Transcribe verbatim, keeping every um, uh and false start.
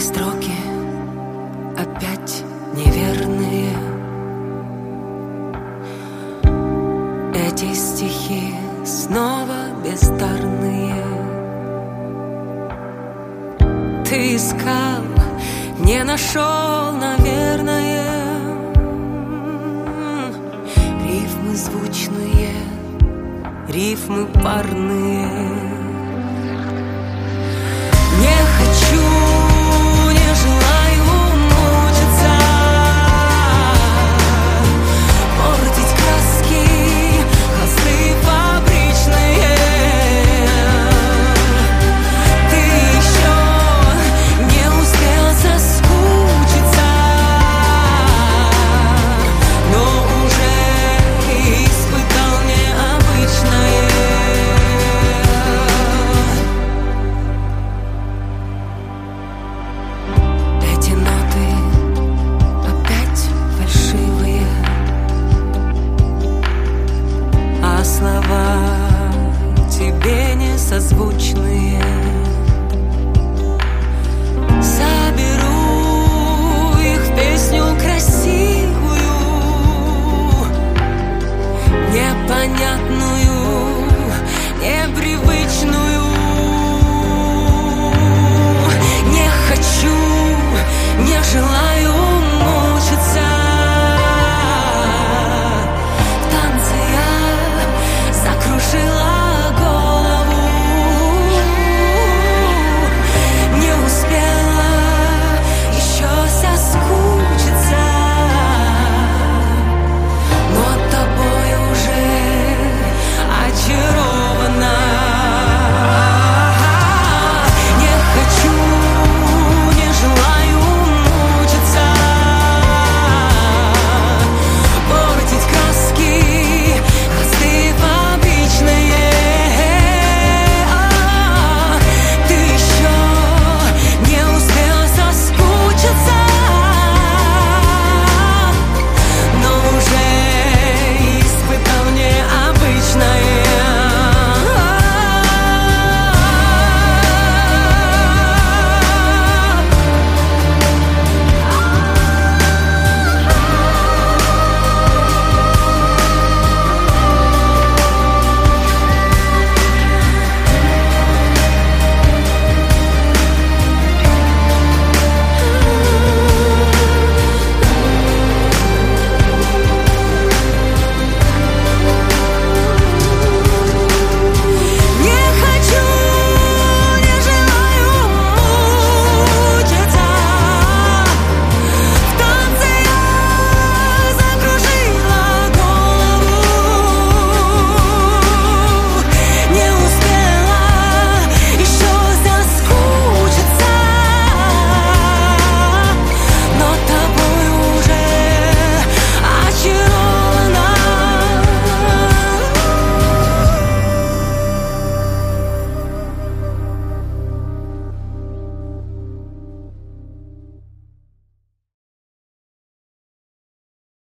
строки опять неверные. Эти стихи снова бездарные. Ты искал, не нашел, наверное, рифмы звучные, рифмы парные. Не хочу, не желаю мучиться, портить краски, холсты фабричные. Ты еще не успел соскучиться, но уже испытал необычное. Эти ноты опять фальшивые, а слова тебе не созвучны.